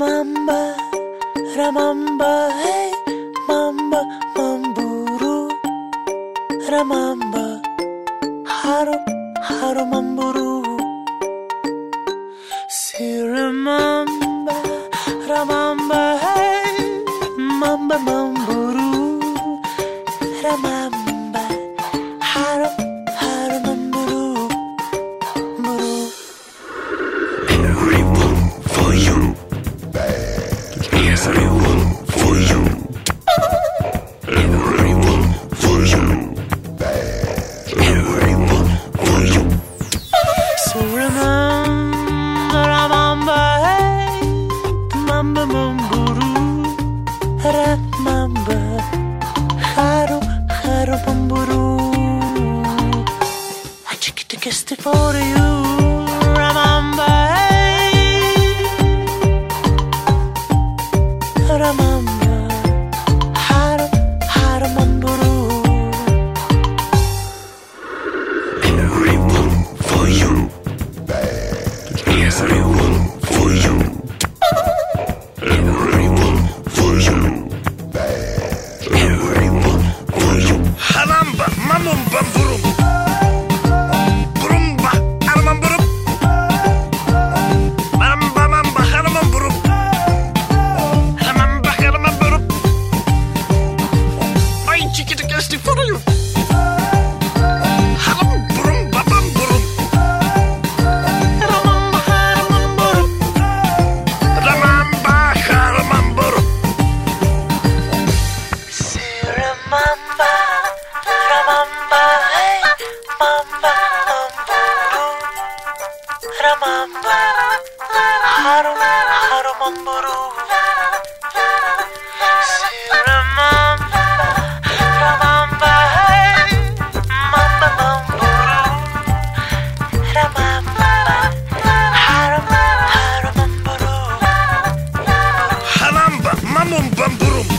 Mamba, ramamba, hey, mamba, mamburu, ramamba, haru mamburu. Siramamba, ramamba, hey, mamba, mamburu, ramamba, haru mamburu, muru. Everyone for you. Everyone for you. Everyone for you. Everyone for you. So remember, hey, mamba mamburu, remember, haru mamburu. I took it to kiss it for you. Remember, hey, remember, haru mamburu. Everyone for you. Everyone for you. Everyone for you. Everyone for you. Haramba, mamum bamburum. Burumba, aramam burum. Mamba mamba haramam burum. Haramamba haramam burum. Ay chiquita que estoy for you. Haram burum babam burum. Ramamba haramam burum. Ramamba haramam burum. Remember, hey, mamba mamburu, remember, haru mamburu. Remember, hey, mamba mamburu, remember, haru mamburu. Haramba mamum bamburum.